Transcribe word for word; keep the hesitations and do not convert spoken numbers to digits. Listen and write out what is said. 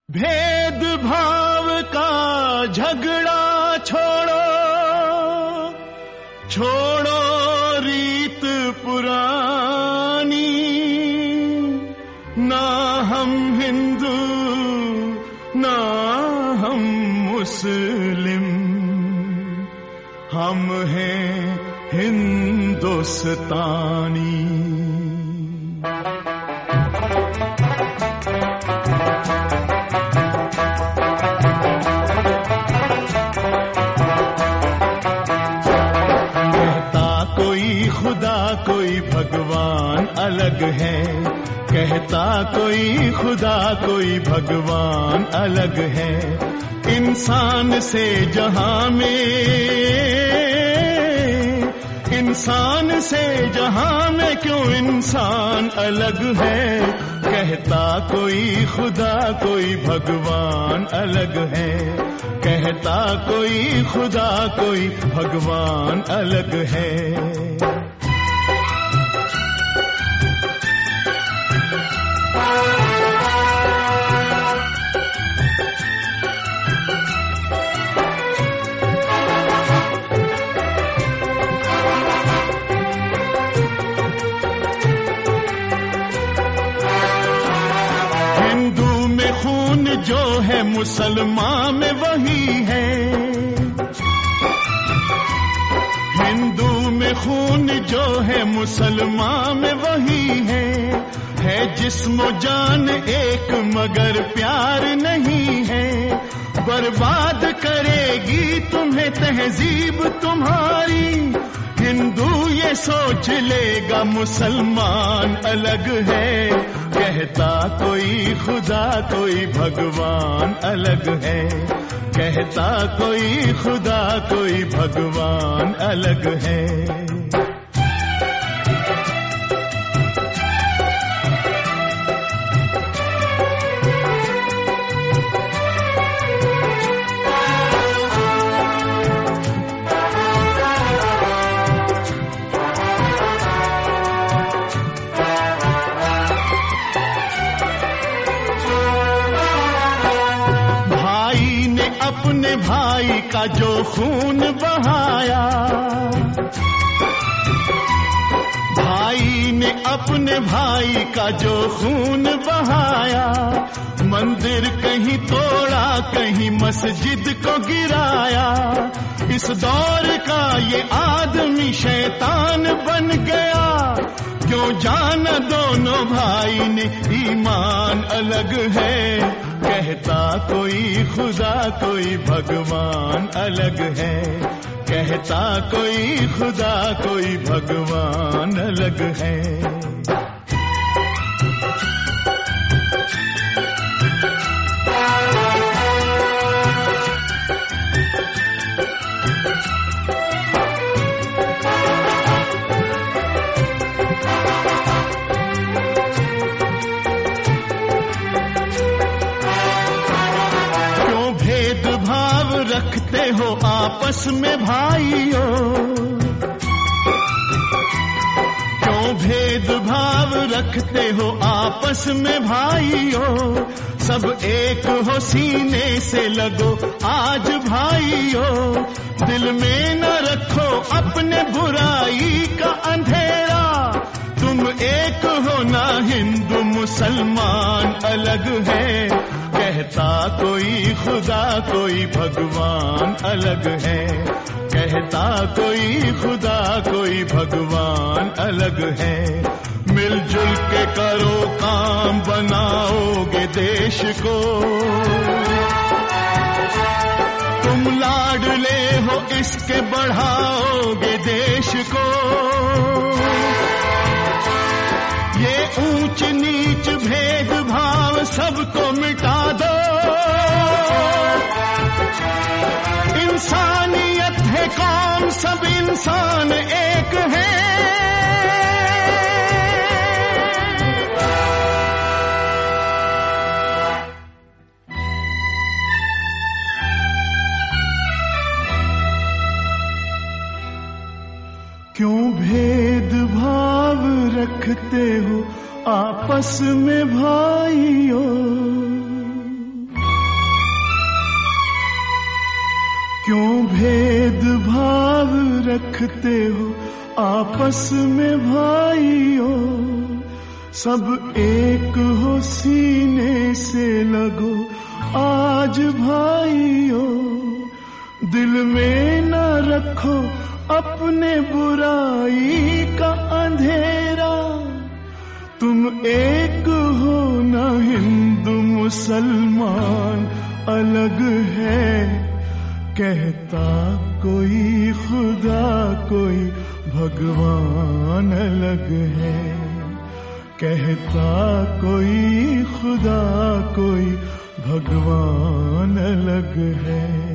भेद भाव का झगड़ा छोड़ो, छोड़ो रीत पुरानी, ना हम हिंदू ना हम मुस्लिम, हम हैं हिंदुस्तानी। खुदा कोई भगवान अलग है, कहता कोई खुदा कोई भगवान अलग है। इंसान से जहां में, इंसान से जहां में क्यों इंसान अलग है। कहता कोई खुदा कोई भगवान अलग है, कहता कोई खुदा कोई भगवान अलग है। जो है मुसलमान में वही है, हिंदू में खून जो है मुसलमान में वही है। है जिस्म जान एक मगर प्यार नहीं है, बर्बाद करेगी तुम्हें तहजीब तुम्हारी। हिंदू ये सोच लेगा मुसलमान अलग है, कहता कोई खुदा कोई भगवान अलग है, कहता कोई खुदा कोई भगवान अलग है। अपने भाई का जो खून बहाया, भाई ने अपने भाई का जो खून बहाया। मंदिर कहीं तोड़ा कहीं मस्जिद को गिराया। इस दौर का ये आदमी शैतान बन गया, क्यों जाना दोनों भाई ने ईमान अलग है। कहता कोई खुदा कोई भगवान अलग है, कहता कोई खुदा कोई भगवान अलग है। रखते हो आपस में भाइयों, क्यों भेदभाव रखते हो आपस में भाइयों। सब एक हो सीने से लगो आज भाइयों, दिल में न रखो अपने बुराई का अंधेरा। तुम एक हो ना हिंदू मुसलमान अलग है, कहता कोई खुदा कोई भगवान अलग है, कहता कोई खुदा कोई भगवान अलग है। मिलजुल के करो काम बनाओगे देश को, तुम लाडले हो इसके बढ़ाओगे देश को। ये ऊंच नीच भेदभाव सबको मिटा दो, इंसानियत है कौम सब इंसान एक है। क्यों भेदभाव रखते हो आपस में भाइयों। देखते हो आपस में भाइयों, सब एक हो सीने से लगो आज भाइयों। दिल में न रखो अपने बुराई का अंधेरा, तुम एक हो ना हिंदू मुसलमान अलग है। कहता कोई खुदा कोई भगवान अलग है, कहता कोई खुदा कोई भगवान अलग है।